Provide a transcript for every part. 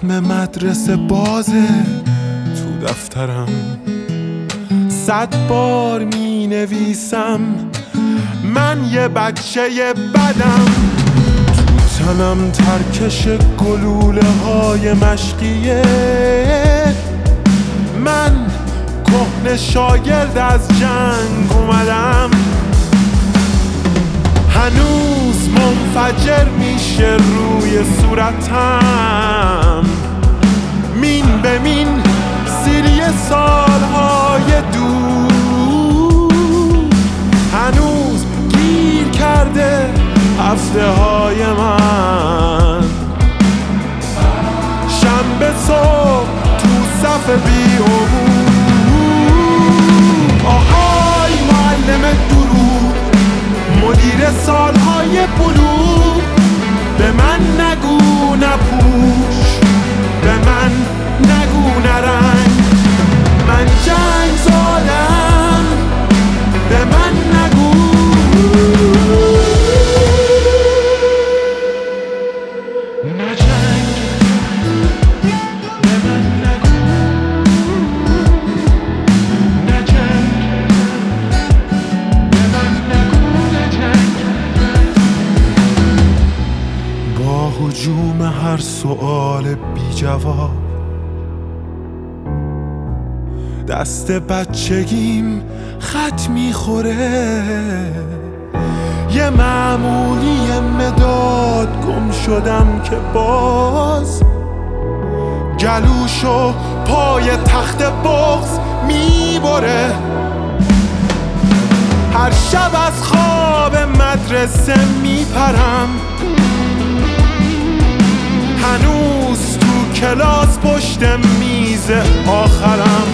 زخم مدرسه بازه تو دفترم، 100 بار می نویسم من یه بچه بدم. تو تنم ترکش گلوله های مشقیه، من کهنه شاگرد از جنگ اومدم. هنوز منفجر میشه روی صورتم، مین به مین سیری سالهای دور. هنوز گیر کرده هفته های من، شنبه صبح تو صف بی‌عبور. آهای معلم درود، مدیر سالهای بلوغ، به من نگو نپوش، به من نگو نرنگ، من جنگ زادم، به من نگو. نه جنگ، به من نگو. نه جنگ، به من نگو. نه جنگ. با هجوم هر سؤال بی جواب، دست بچگیم خط میخوره. یه معمولی مداد گم شدم که باز گلوشو پای تخت بغض میبره. هر شب از خواب مدرسه میپرم، هنوز تو کلاس پشت میز آخرم.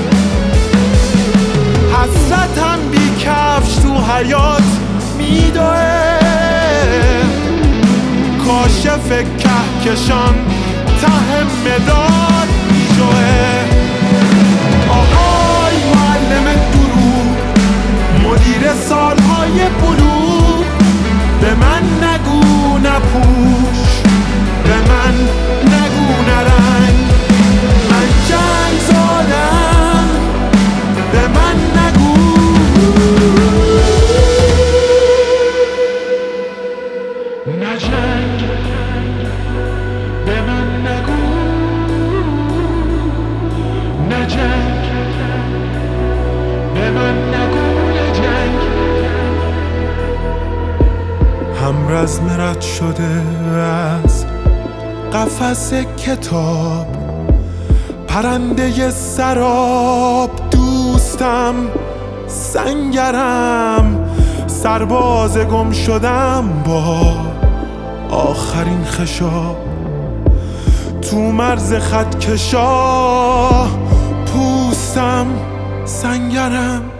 حسرتم بی کفش تو حیاط میدوه، کاشف کهکشان ته مداد میجوه. آهای معلم درود، مدیر سالهای بلوغ، به من نگو نپوش، به من نگو نرنگ، من جنگ زادم، به من نگو. نه جنگ، به من نگو. نه جنگ، به من نگو. نه جنگ. همرزم رد شده از قفس کتاب، پرنده سراب دوستم، سنگرم، سرباز گم شدم با آخرین خشاب. تو مرز خط کشا پوستم، سنگرم.